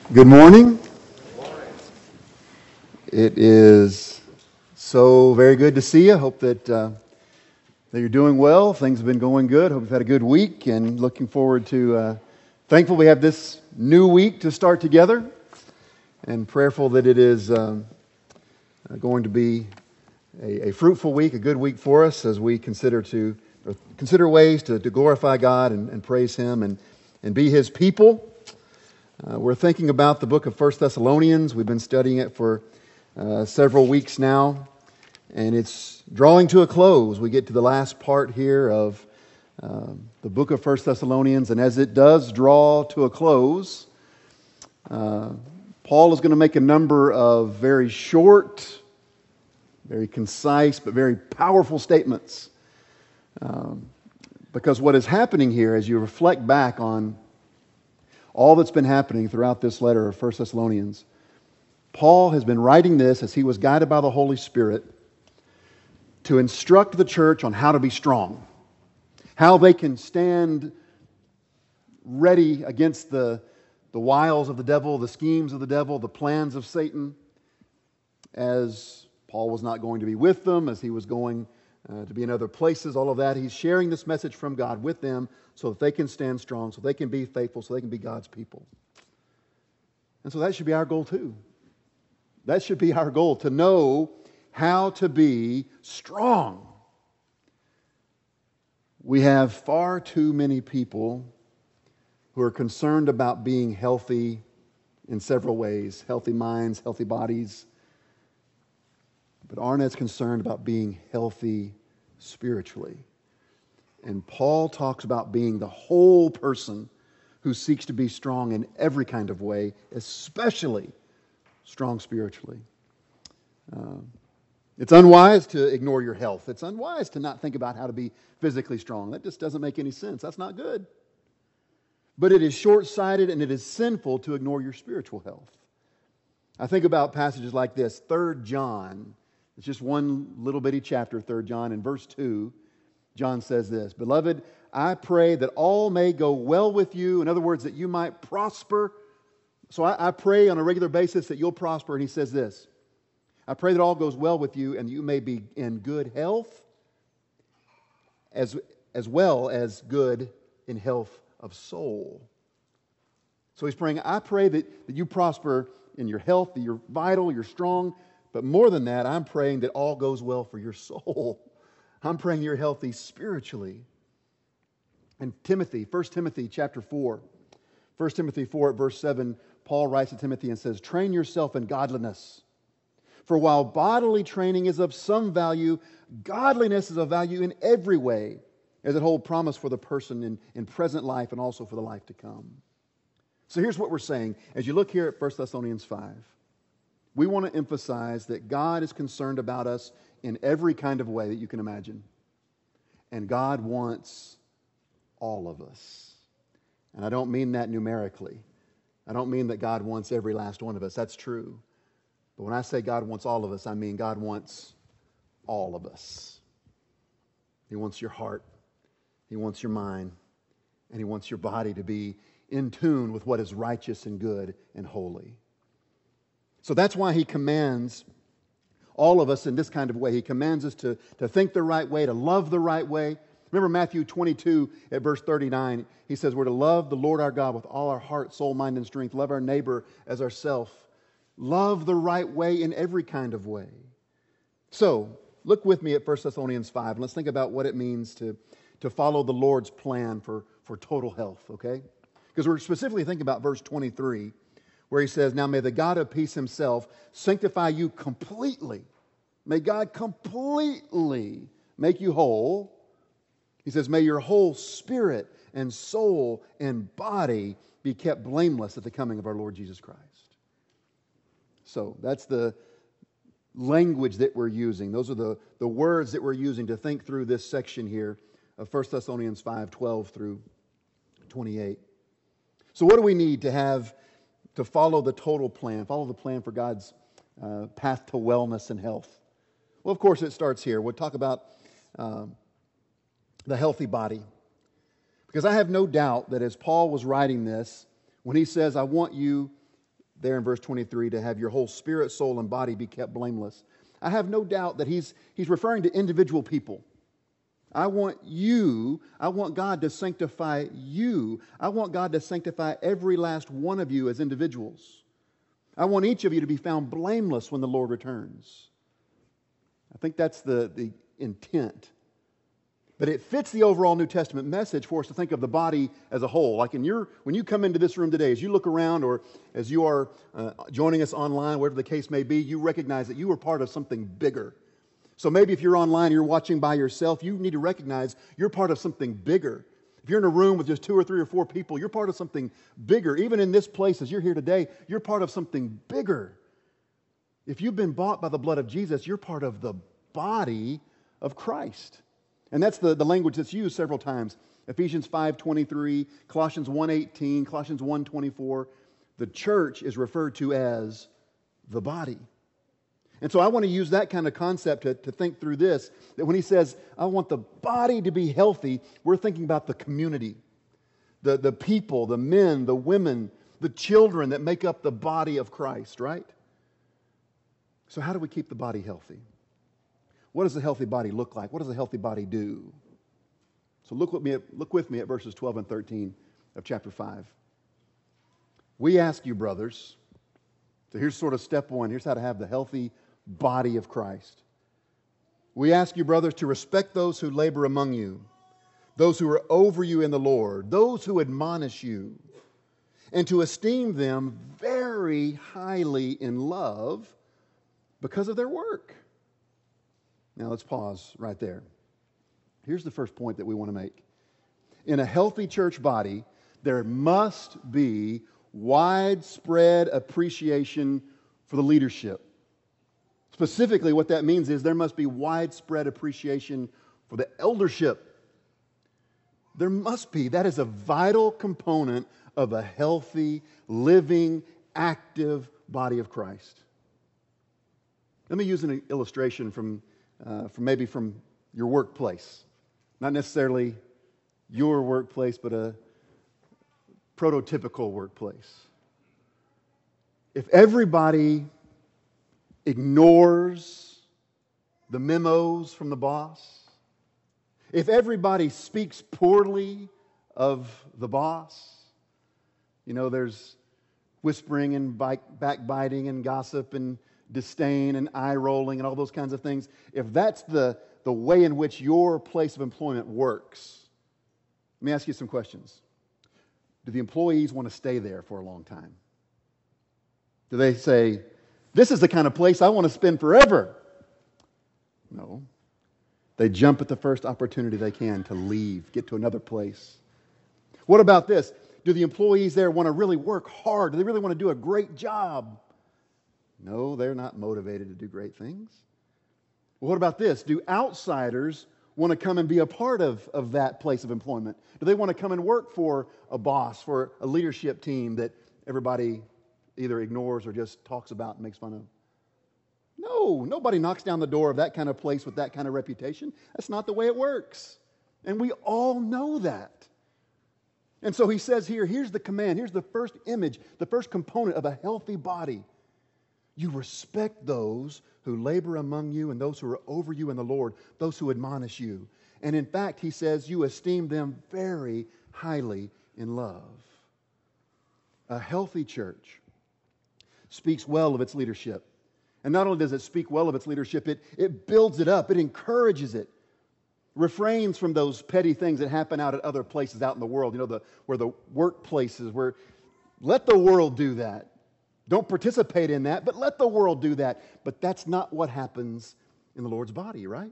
Good morning. It is so very good to see you. Hope that you're doing well. Things have been going good. Hope you've had a good week and looking forward to, thankful we have this new week to start together and prayerful that it is going to be a fruitful week, a good week for us as we consider ways to glorify God and praise Him and be His people. We're thinking about the book of 1 Thessalonians. We've been studying it for several weeks now, and it's drawing to a close. We get to the last part here of the book of 1 Thessalonians, and as it does draw to a close, Paul is going to make a number of very short, very concise, but very powerful statements. Because what is happening here, as you reflect back on all that's been happening throughout this letter of 1 Thessalonians, Paul has been writing this as he was guided by the Holy Spirit to instruct the church on how to be strong, how they can stand ready against the wiles of the devil, the schemes of the devil, the plans of Satan, as Paul was not going to be with them, as he was going to be in other places, all of that. He's sharing this message from God with them so that they can stand strong, so they can be faithful, so they can be God's people. And so that should be our goal too. That should be our goal, to know how to be strong. We have far too many people who are concerned about being healthy in several ways, healthy minds, healthy bodies, but aren't as concerned about being healthy spiritually. And Paul talks about being the whole person who seeks to be strong in every kind of way, especially strong spiritually. It's unwise to ignore your health. It's unwise to not think about how to be physically strong. That just doesn't make any sense. That's not good. But it is short-sighted and it is sinful to ignore your spiritual health. I think about passages like this, 3 John. It's just one little bitty chapter, 3 John. In verse 2, John says this, "Beloved, I pray that all may go well with you." In other words, that you might prosper. So I pray on a regular basis that you'll prosper. And he says this, "I pray that all goes well with you and you may be in good health as well as good in health of soul." So he's praying, I pray that you prosper in your health, that you're vital, you're strong. But more than that, I'm praying that all goes well for your soul. I'm praying you're healthy spiritually. And Timothy, 1 Timothy chapter 4. 1 Timothy 4 at verse 7, Paul writes to Timothy and says, "Train yourself in godliness. For while bodily training is of some value, godliness is of value in every way, as it holds promise for the person in present life and also for the life to come." So here's what we're saying. As you look here at 1 Thessalonians 5, we want to emphasize that God is concerned about us in every kind of way that you can imagine. And God wants all of us. And I don't mean that numerically. I don't mean that God wants every last one of us. That's true. But when I say God wants all of us, I mean God wants all of us. He wants your heart. He wants your mind. And He wants your body to be in tune with what is righteous and good and holy. So that's why He commands all of us in this kind of way. He commands us to think the right way, to love the right way. Remember Matthew 22 at verse 39. He says we're to love the Lord our God with all our heart, soul, mind, and strength. Love our neighbor as ourselves. Love the right way in every kind of way. So look with me at 1 Thessalonians 5. And let's think about what it means to follow the Lord's plan for total health, okay? Because we're specifically thinking about verse 23, where he says, "Now may the God of peace Himself sanctify you completely." May God completely make you whole. He says, "May your whole spirit and soul and body be kept blameless at the coming of our Lord Jesus Christ." So that's the language that we're using. Those are the words that we're using to think through this section here of 1 Thessalonians 5:12 through 28. So what do we need to have to follow the total plan, follow the plan for God's path to wellness and health? Well, of course, it starts here. We'll talk about the healthy body. Because I have no doubt that as Paul was writing this, when he says, I want you there in verse 23, to have your whole spirit, soul, and body be kept blameless. I have no doubt that he's referring to individual people. I want God to sanctify you. I want God to sanctify every last one of you as individuals. I want each of you to be found blameless when the Lord returns. I think that's the intent. But it fits the overall New Testament message for us to think of the body as a whole. Like when you come into this room today, as you look around or as you are joining us online, whatever the case may be, you recognize that you are part of something bigger. So maybe if you're online, you're watching by yourself, you need to recognize you're part of something bigger. If you're in a room with just 2 or 3 or 4 people, you're part of something bigger. Even in this place, as you're here today, you're part of something bigger. If you've been bought by the blood of Jesus, you're part of the body of Christ. And that's the language that's used several times. Ephesians 5:23, Colossians 1:18, Colossians 1:24. The church is referred to as the body. And so I want to use that kind of concept to think through this, that when he says, I want the body to be healthy, we're thinking about the community, the people, the men, the women, the children that make up the body of Christ, right? So how do we keep the body healthy? What does a healthy body look like? What does a healthy body do? So look with me at verses 12 and 13 of chapter 5. We ask you, brothers, so here's sort of step one. Here's how to have the healthy body of Christ. We ask you, brothers, to respect those who labor among you, those who are over you in the Lord, those who admonish you, and to esteem them very highly in love because of their work. Now let's pause right there. Here's the first point that we want to make. In a healthy church body, there must be widespread appreciation for the leadership. Specifically, what that means is there must be widespread appreciation for the eldership. There must be. That is a vital component of a healthy, living, active body of Christ. Let me use an illustration from your workplace. Not necessarily your workplace, but a prototypical workplace. If everybody ignores the memos from the boss, if everybody speaks poorly of the boss, there's whispering and backbiting and gossip and disdain and eye-rolling and all those kinds of things. If that's the way in which your place of employment works, let me ask you some questions. Do the employees want to stay there for a long time? Do they say, this is the kind of place I want to spend forever? No. They jump at the first opportunity they can to leave, get to another place. What about this? Do the employees there want to really work hard? Do they really want to do a great job? No, they're not motivated to do great things. Well, what about this? Do outsiders want to come and be a part of that place of employment? Do they want to come and work for a boss, for a leadership team that everybody either ignores or just talks about and makes fun of? No, nobody knocks down the door of that kind of place with that kind of reputation. That's not the way it works. And we all know that. And so he says here's the command, here's the first image, the first component of a healthy body. You respect those who labor among you and those who are over you in the Lord, those who admonish you. And in fact, he says you esteem them very highly in love. A healthy church speaks well of its leadership. And not only does it speak well of its leadership, it builds it up, it encourages it, refrains from those petty things that happen out at other places out in the world, where the workplaces, where let the world do that. Don't participate in that, but let the world do that. But that's not what happens in the Lord's body, right?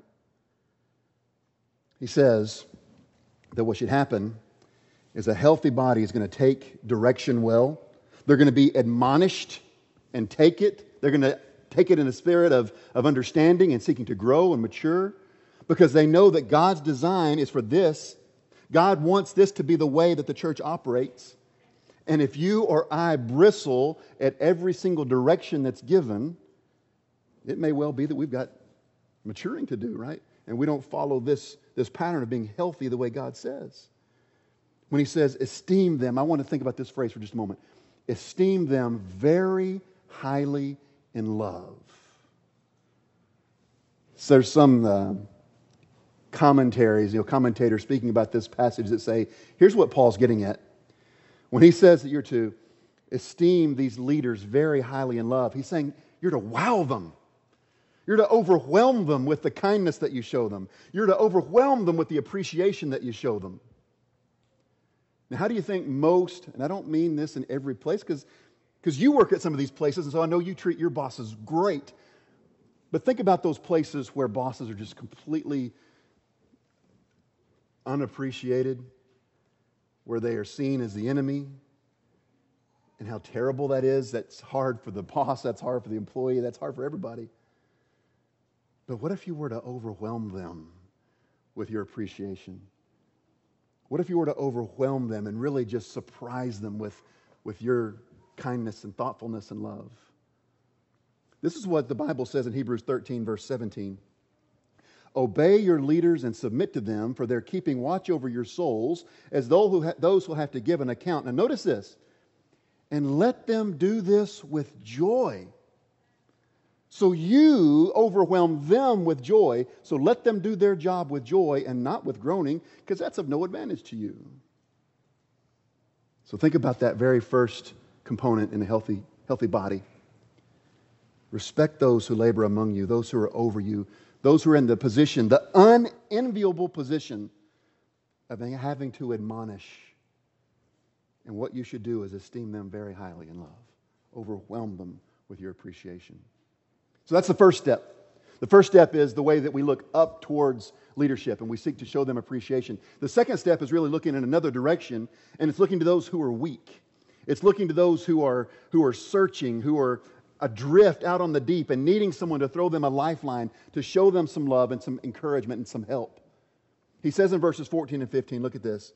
He says that what should happen is a healthy body is going to take direction well. They're going to be admonished and take it. They're going to take it in a spirit of understanding and seeking to grow and mature, because they know that God's design is for this. God wants this to be the way that the church operates. And if you or I bristle at every single direction that's given, it may well be that we've got maturing to do, right? And we don't follow this pattern of being healthy the way God says. When he says, esteem them, I want to think about this phrase for just a moment. esteem them very highly in love. So there's some commentators speaking about this passage that say, here's what Paul's getting at. When he says that you're to esteem these leaders very highly in love, he's saying you're to wow them. You're to overwhelm them with the kindness that you show them. You're to overwhelm them with the appreciation that you show them. Now, how do you think most, and I don't mean this in every place, because you work at some of these places, and so I know you treat your bosses great. But think about those places where bosses are just completely unappreciated, where they are seen as the enemy, and how terrible that is. That's hard for the boss, that's hard for the employee, that's hard for everybody. But what if you were to overwhelm them with your appreciation? What if you were to overwhelm them and really just surprise them with your kindness and thoughtfulness and love? This is what the Bible says in Hebrews 13, verse 17. Obey your leaders and submit to them, for they're keeping watch over your souls as those who have to give an account. Now notice this. And let them do this with joy. So you overwhelm them with joy. So let them do their job with joy and not with groaning, because that's of no advantage to you. So think about that very first component in a healthy body. Respect those who labor among you, those who are over you, those who are in the position, the unenviable position of having to admonish. And what you should do is esteem them very highly in love. Overwhelm them with your appreciation. So that's the first step. The first step is the way that we look up towards leadership and we seek to show them appreciation. The second step is really looking in another direction, and it's looking to those who are weak. It's looking to those who are searching, who are adrift out on the deep and needing someone to throw them a lifeline, to show them some love and some encouragement and some help. He says in verses 14 and 15, look at this.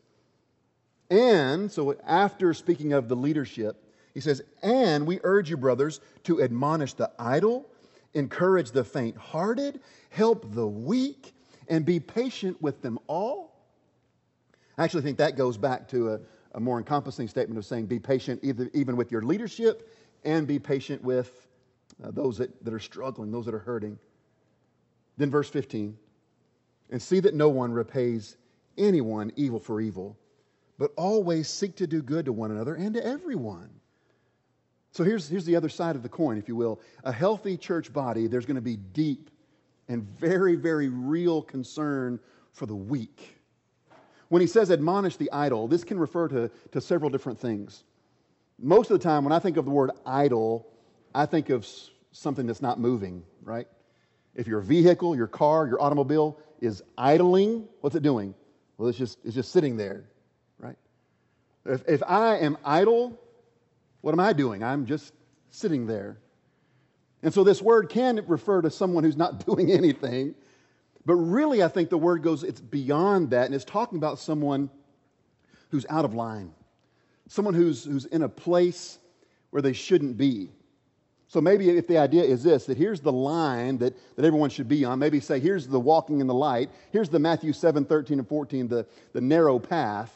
And, so after speaking of the leadership, he says, and we urge you, brothers, to admonish the idle, encourage the faint-hearted, help the weak, and be patient with them all. I actually think that goes back to a more encompassing statement of saying be patient even with your leadership, and be patient with those that are struggling, those that are hurting. Then verse 15, and see that no one repays anyone evil for evil, but always seek to do good to one another and to everyone. So here's the other side of the coin, if you will. A healthy church body, there's going to be deep and very, very real concern for the weak. When he says admonish the idle, this can refer to several different things. Most of the time, when I think of the word idle, I think of something that's not moving, right? If your vehicle, your car, your automobile is idling, what's it doing? Well, it's just sitting there, right? If I am idle, what am I doing? I'm just sitting there. And so this word can refer to someone who's not doing anything, but really I think the word it's beyond that, and it's talking about someone who's out of line. Someone who's in a place where they shouldn't be. So maybe if the idea is this, that here's the line that everyone should be on, maybe say here's the walking in the light, here's the Matthew 7, 13 and 14, the narrow path,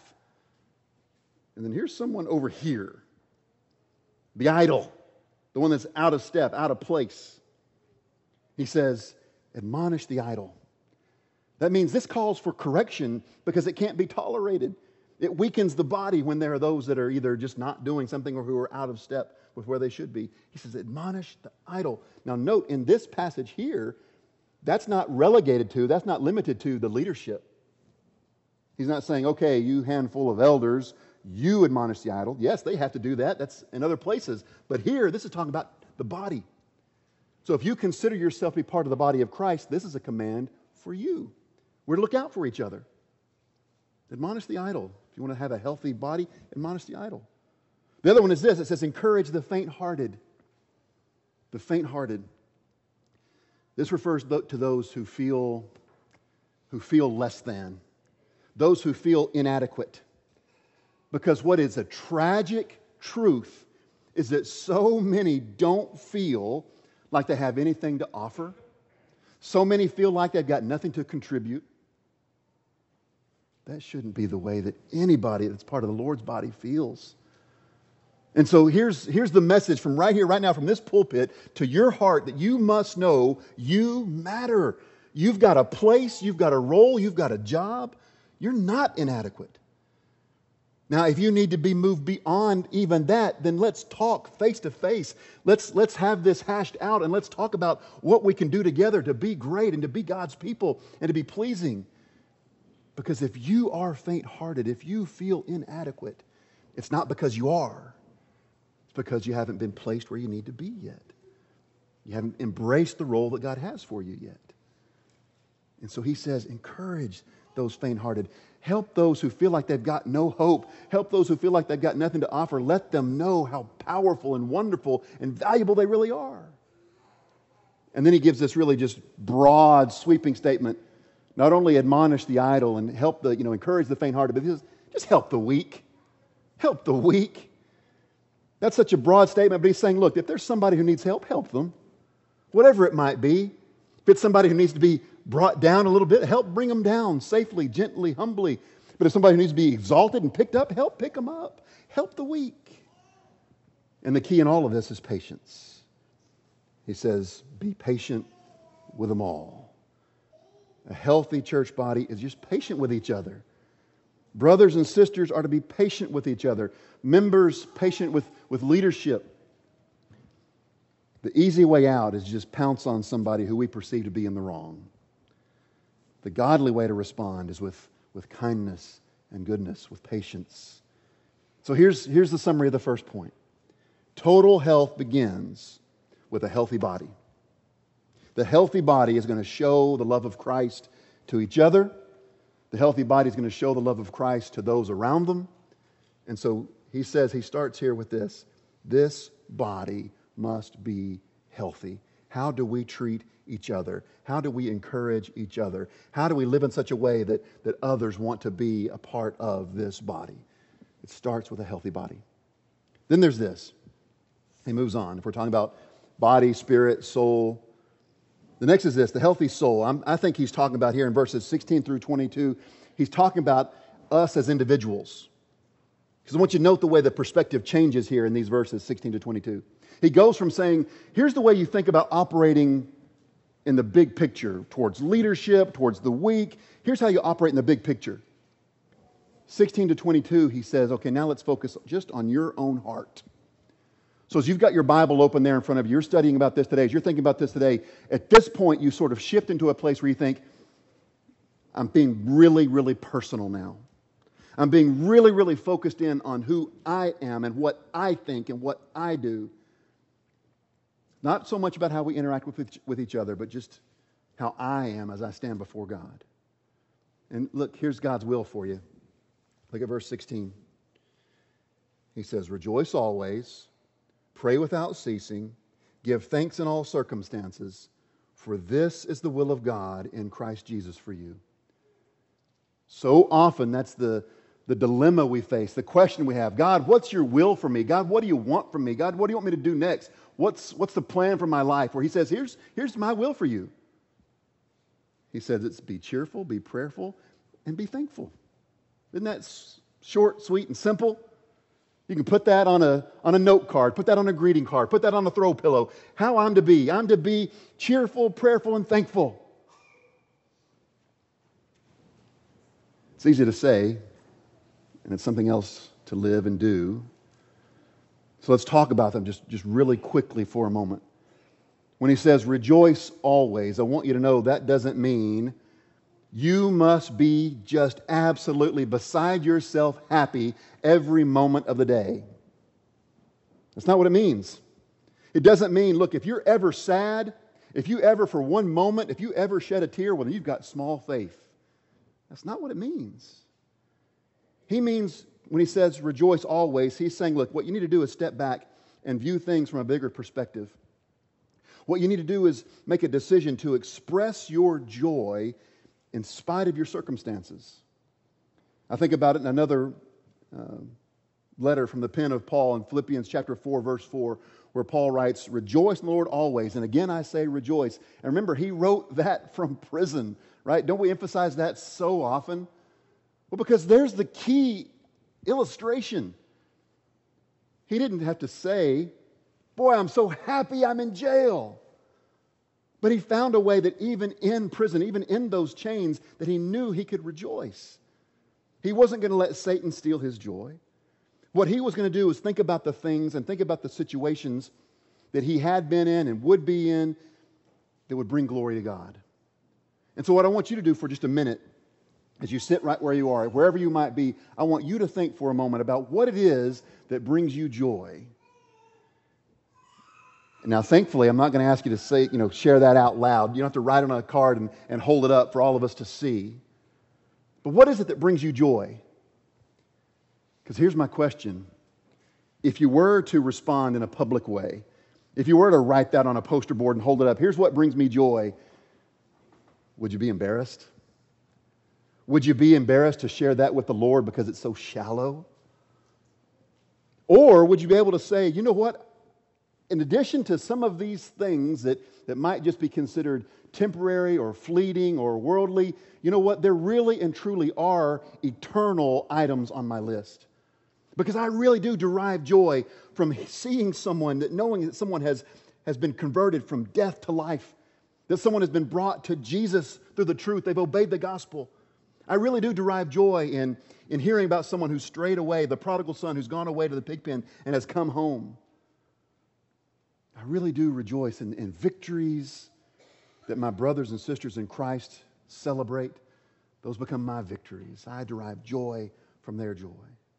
and then here's someone over here, the idle, the one that's out of step, out of place. He says, admonish the idle. That means this calls for correction because it can't be tolerated. It weakens the body when there are those that are either just not doing something or who are out of step with where they should be. He says, admonish the idle. Now note, in this passage here, that's not relegated to, that's not limited to the leadership. He's not saying, okay, you handful of elders, you admonish the idle. Yes, they have to do that. That's in other places. But here, this is talking about the body. So if you consider yourself to be part of the body of Christ, this is a command for you. We're to look out for each other. Admonish the idle. If you want to have a healthy body, admonish the idle. The other one is this. It says, encourage the faint-hearted. The faint-hearted. This refers to those who feel less than. Those who feel inadequate. Because what is a tragic truth is that so many don't feel like they have anything to offer. So many feel like they've got nothing to contribute. That shouldn't be the way that anybody that's part of the Lord's body feels. And so here's the message from right here, right now, from this pulpit to your heart, that you must know you matter. You've got a place, you've got a role, you've got a job. You're not inadequate. Now, if you need to be moved beyond even that, then let's talk face to face. Let's have this hashed out, and let's talk about what we can do together to be great and to be God's people and to be pleasing. Because if you are faint-hearted, if you feel inadequate, it's not because you are. It's because you haven't been placed where you need to be yet. You haven't embraced the role that God has for you yet. And so he says, encourage those faint-hearted. Help those who feel like they've got no hope. Help those who feel like they've got nothing to offer. Let them know how powerful and wonderful and valuable they really are. And then he gives this really just broad, sweeping statement. Not only admonish the idle and help encourage the faint-hearted, but he says, just help the weak. Help the weak. That's such a broad statement, but he's saying, look, if there's somebody who needs help, help them. Whatever it might be. If it's somebody who needs to be brought down a little bit, help bring them down safely, gently, humbly. But if somebody who needs to be exalted and picked up, help pick them up. Help the weak. And the key in all of this is patience. He says, be patient with them all. A healthy church body is just patient with each other. Brothers and sisters are to be patient with each other. Members patient with leadership. The easy way out is just pounce on somebody who we perceive to be in the wrong. The godly way to respond is with kindness and goodness, with patience. So here's the summary of the first point. Total health begins with a healthy body. The healthy body is going to show the love of Christ to each other. The healthy body is going to show the love of Christ to those around them. And so he says, he starts here with this. This body must be healthy. How do we treat each other? How do we encourage each other? How do we live in such a way that others want to be a part of this body? It starts with a healthy body. Then there's this. He moves on. If we're talking about body, spirit, soul, the next is this, the healthy soul. I think he's talking about here in verses 16 through 22, he's talking about us as individuals. Because I want you to note the way the perspective changes here in these verses 16 to 22. He goes from saying, here's the way you think about operating in the big picture, towards leadership, towards the weak. Here's how you operate in the big picture. 16 to 22, he says, okay, now let's focus just on your own heart. So as you've got your Bible open there in front of you, you're studying about this today, as you're thinking about this today, at this point you sort of shift into a place where you think, I'm being really, really personal now. I'm being really, really focused in on who I am and what I think and what I do. Not so much about how we interact with each other, but just how I am as I stand before God. And look, here's God's will for you. Look at verse 16. He says, rejoice always, pray without ceasing, give thanks in all circumstances, for this is the will of God in Christ Jesus for you. So often that's the dilemma we face, the question we have. God, what's your will for me? God, what do you want from me? God, what do you want me to do next? What's the plan for my life? Where he says, here's my will for you. He says it's be cheerful, be prayerful, and be thankful. Isn't that short, sweet, and simple? You can put that on a note card, put that on a greeting card, put that on a throw pillow. How I'm to be. I'm to be cheerful, prayerful, and thankful. It's easy to say, and it's something else to live and do. So let's talk about them just really quickly for a moment. When he says rejoice always, I want you to know that doesn't mean you must be just absolutely beside yourself happy every moment of the day. That's not what it means. It doesn't mean, look, if you're ever sad, if you ever for one moment, if you ever shed a tear, well, you've got small faith. That's not what it means. He means, when he says rejoice always, he's saying, look, what you need to do is step back and view things from a bigger perspective. What you need to do is make a decision to express your joy in spite of your circumstances. I think about it in another letter from the pen of Paul in Philippians chapter 4, verse 4, where Paul writes, rejoice in the Lord always. And again, I say rejoice. And remember, he wrote that from prison, right? Don't we emphasize that so often? Well, because there's the key illustration. He didn't have to say, boy, I'm so happy I'm in jail. But he found a way that even in prison, even in those chains, that he knew he could rejoice. He wasn't going to let Satan steal his joy. What he was going to do was think about the things and think about the situations that he had been in and would be in that would bring glory to God. And so what I want you to do for just a minute, as you sit right where you are, wherever you might be, I want you to think for a moment about what it is that brings you joy. Now, thankfully, I'm not going to ask you to say, share that out loud. You don't have to write it on a card and hold it up for all of us to see. But what is it that brings you joy? Because here's my question. If you were to respond in a public way, if you were to write that on a poster board and hold it up, here's what brings me joy. Would you be embarrassed? Would you be embarrassed to share that with the Lord because it's so shallow? Or would you be able to say, you know what? In addition to some of these things that might just be considered temporary or fleeting or worldly, you know what? There really and truly are eternal items on my list. Because I really do derive joy from seeing someone, knowing that someone has been converted from death to life, that someone has been brought to Jesus through the truth. They've obeyed the gospel. I really do derive joy in hearing about someone who's strayed away, the prodigal son who's gone away to the pig pen and has come home. I really do rejoice in victories that my brothers and sisters in Christ celebrate. Those become my victories. I derive joy from their joy.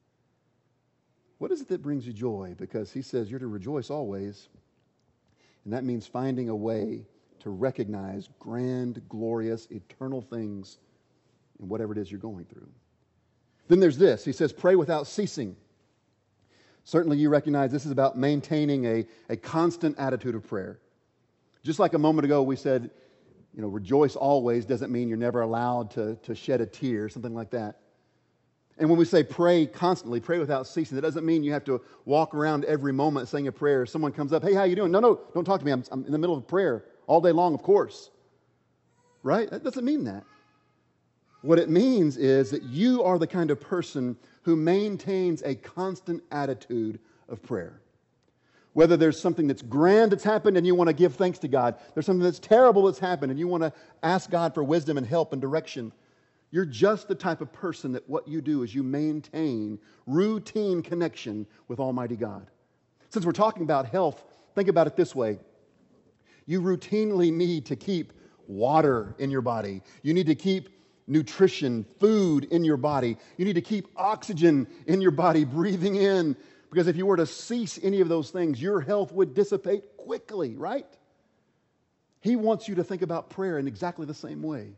What is it that brings you joy? Because he says you're to rejoice always. And that means finding a way to recognize grand, glorious, eternal things in whatever it is you're going through. Then there's this. He says, pray without ceasing. Certainly you recognize this is about maintaining a constant attitude of prayer. Just like a moment ago we said, rejoice always doesn't mean you're never allowed to shed a tear, something like that. And when we say pray constantly, pray without ceasing, that doesn't mean you have to walk around every moment saying a prayer. Someone comes up, hey, how you doing? No, don't talk to me. I'm in the middle of prayer all day long, of course. Right? That doesn't mean that. What it means is that you are the kind of person who maintains a constant attitude of prayer. Whether there's something that's grand that's happened and you want to give thanks to God, there's something that's terrible that's happened and you want to ask God for wisdom and help and direction, you're just the type of person that what you do is you maintain routine connection with Almighty God. Since we're talking about health, think about it this way. You routinely need to keep water in your body. You need to keep nutrition, food in your body. You need to keep oxygen in your body, breathing in. Because if you were to cease any of those things, your health would dissipate quickly, right? He wants you to think about prayer in exactly the same way.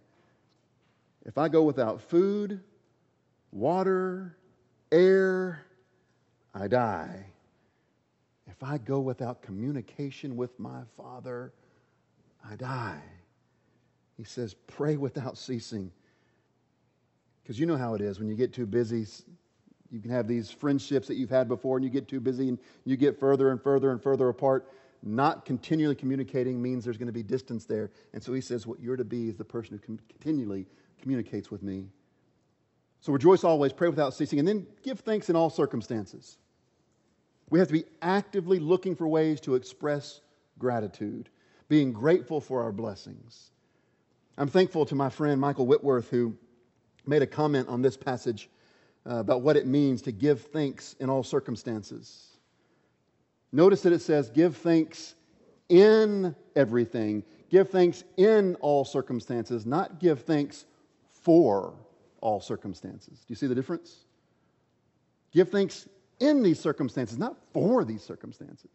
If I go without food, water, air, I die. If I go without communication with my Father, I die. He says, pray without ceasing. Because you know how it is when you get too busy. You can have these friendships that you've had before and you get too busy and you get further and further and further apart. Not continually communicating means there's going to be distance there. And so he says what you're to be is the person who continually communicates with me. So rejoice always, pray without ceasing, and then give thanks in all circumstances. We have to be actively looking for ways to express gratitude, being grateful for our blessings. I'm thankful to my friend Michael Whitworth who made a comment on this passage about what it means to give thanks in all circumstances. Notice that it says, give thanks in everything. Give thanks in all circumstances, not give thanks for all circumstances. Do you see the difference? Give thanks in these circumstances, not for these circumstances.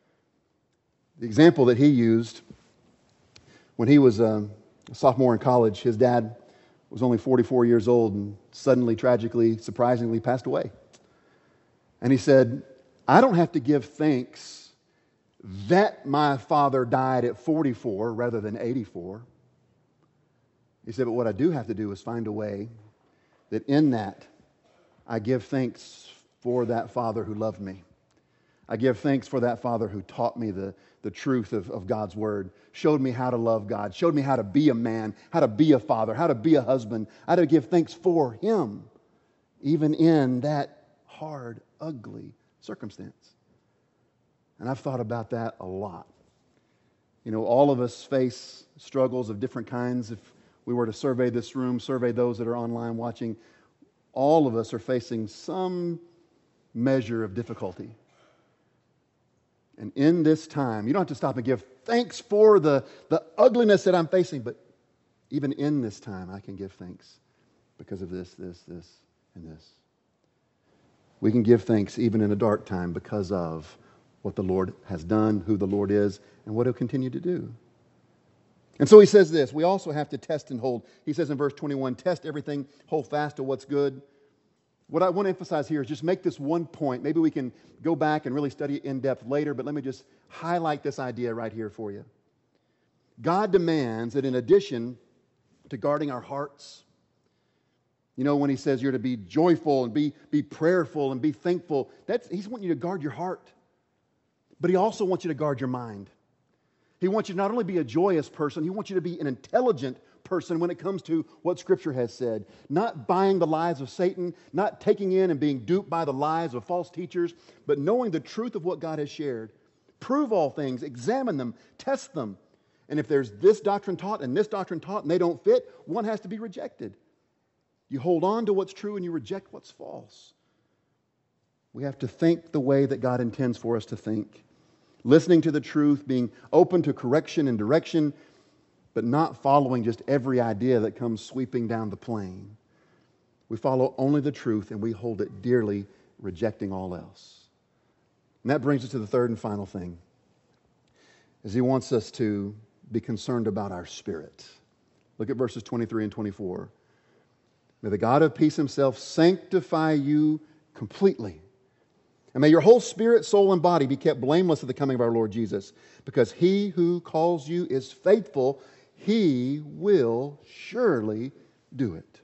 The example that he used when he was a sophomore in college, his dad was only 44 years old and suddenly, tragically, surprisingly passed away. And he said, I don't have to give thanks that my father died at 44 rather than 84. He said, but what I do have to do is find a way that in that I give thanks for that father who loved me. I give thanks for that father who taught me the truth of God's word, showed me how to love God, showed me how to be a man, how to be a father, how to be a husband. I had to give thanks for him, even in that hard, ugly circumstance. And I've thought about that a lot. You know, all of us face struggles of different kinds. If we were to survey this room, survey those that are online watching, all of us are facing some measure of difficulty. And in this time, you don't have to stop and give thanks for the ugliness that I'm facing, but even in this time, I can give thanks because of this, and this. We can give thanks even in a dark time because of what the Lord has done, who the Lord is, and what He'll continue to do. And so he says this, we also have to test and hold. He says in verse 21, test everything, hold fast to what's good. What I want to emphasize here is just make this one point. Maybe we can go back and really study it in depth later, but let me just highlight this idea right here for you. God demands that in addition to guarding our hearts, you know, when He says you're to be joyful and be prayerful and be thankful, He's wanting you to guard your heart. But He also wants you to guard your mind. He wants you to not only be a joyous person, He wants you to be an intelligent person when it comes to what Scripture has said. Not buying the lies of Satan, not taking in and being duped by the lies of false teachers, but knowing the truth of what God has shared. Prove all things, examine them, test them. And if there's this doctrine taught and this doctrine taught and they don't fit, one has to be rejected. You hold on to what's true and you reject what's false. We have to think the way that God intends for us to think. Listening to the truth, being open to correction and direction, but not following just every idea that comes sweeping down the plain. We follow only the truth and we hold it dearly, rejecting all else. And that brings us to the third and final thing, is He wants us to be concerned about our spirit. Look at verses 23 and 24. May the God of peace Himself sanctify you completely. And may your whole spirit, soul, and body be kept blameless at the coming of our Lord Jesus. Because He who calls you is faithful. He will surely do it.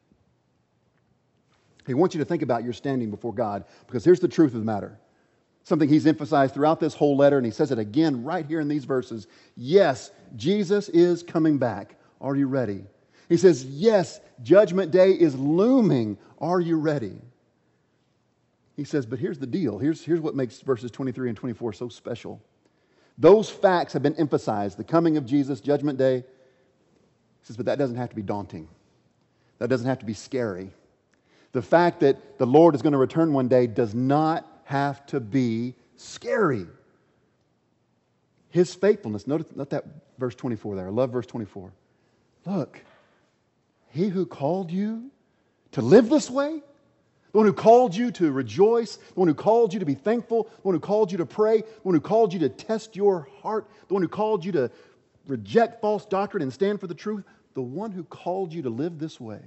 He wants you to think about your standing before God. Because here's the truth of the matter. Something He's emphasized throughout this whole letter, and He says it again right here in these verses. Yes, Jesus is coming back. Are you ready? He says, yes, Judgment Day is looming. Are you ready? He says, but here's the deal. Here's what makes verses 23 and 24 so special. Those facts have been emphasized. The coming of Jesus, Judgment Day. He says, but that doesn't have to be daunting. That doesn't have to be scary. The fact that the Lord is going to return one day does not have to be scary. His faithfulness. Notice that verse 24 there. I love verse 24. Look, He who called you to live this way, the one who called you to rejoice, the one who called you to be thankful, the one who called you to pray, the one who called you to test your heart, the one who called you to reject false doctrine and stand for the truth, the one who called you to live this way,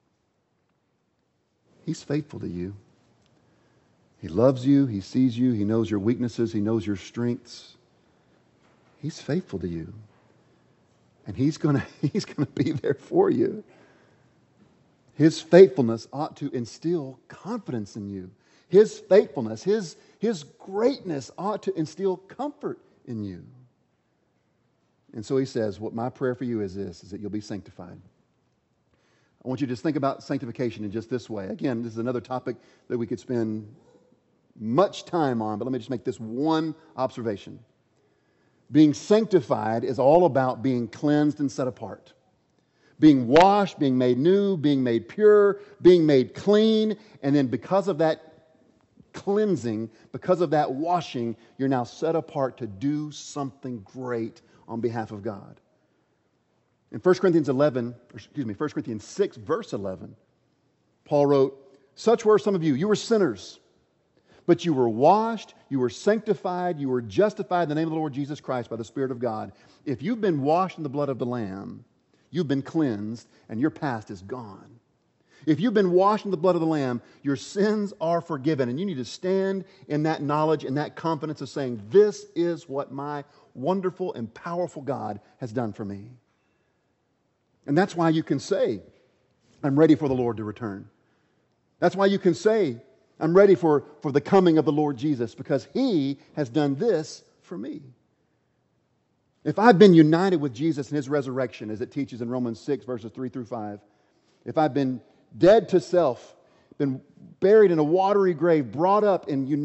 He's faithful to you. He loves you, He sees you, He knows your weaknesses, He knows your strengths. He's faithful to you. And He's going to be there for you. His faithfulness ought to instill confidence in you. His faithfulness, His greatness ought to instill comfort in you. And so He says, what my prayer for you is this, is that you'll be sanctified. I want you to just think about sanctification in just this way. Again, this is another topic that we could spend much time on, but let me just make this one observation. Being sanctified is all about being cleansed and set apart. Being washed, being made new, being made pure, being made clean, and then because of that cleansing, because of that washing, you're now set apart to do something great on behalf of God. In 1 Corinthians 6, verse 11, Paul wrote, such were some of you. You were sinners, but you were washed, you were sanctified, you were justified in the name of the Lord Jesus Christ by the Spirit of God. If you've been washed in the blood of the Lamb, you've been cleansed, and your past is gone. If you've been washed in the blood of the Lamb, your sins are forgiven. And you need to stand in that knowledge and that confidence of saying, this is what my wonderful and powerful God has done for me. And that's why you can say, I'm ready for the Lord to return. That's why you can say, I'm ready for the coming of the Lord Jesus, because He has done this for me. If I've been united with Jesus in His resurrection, as it teaches in Romans 6, verses 3 through 5, if I've been dead to self, been buried in a watery grave, brought up and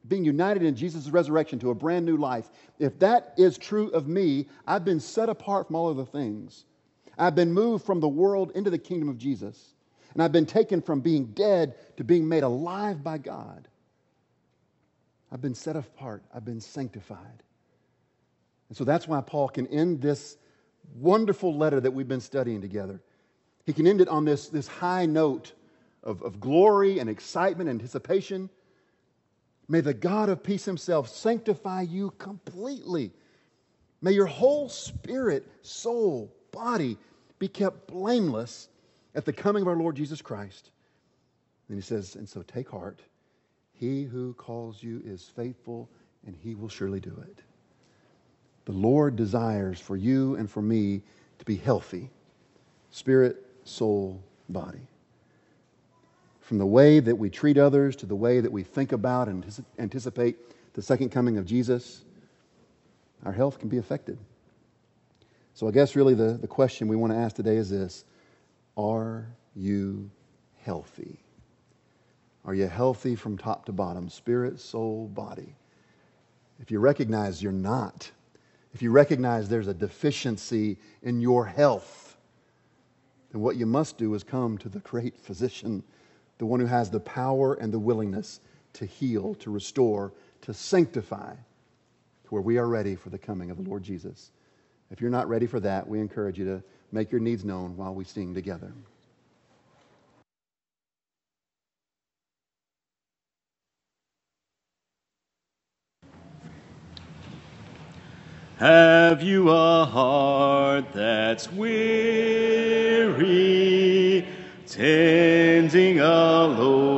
being united in Jesus' resurrection to a brand new life, if that is true of me, I've been set apart from all other things. I've been moved from the world into the kingdom of Jesus. And I've been taken from being dead to being made alive by God. I've been set apart. I've been sanctified. And so that's why Paul can end this wonderful letter that we've been studying together. He can end it on this high note of glory and excitement and anticipation. May the God of peace himself sanctify you completely. May your whole spirit, soul, body be kept blameless at the coming of our Lord Jesus Christ. And he says, and so take heart. He who calls you is faithful, and he will surely do it. The Lord desires for you and for me to be healthy, spirit, soul, body. From the way that we treat others to the way that we think about and anticipate the second coming of Jesus, our health can be affected. So I guess really the question we want to ask today is this: are you healthy? Are you healthy from top to bottom, spirit, soul, body? If you recognize you're not, if you recognize there's a deficiency in your health, then what you must do is come to the great physician, the one who has the power and the willingness to heal, to restore, to sanctify, to where we are ready for the coming of the Lord Jesus. If you're not ready for that, we encourage you to make your needs known while we sing together. Have you a heart that's weary, tending a low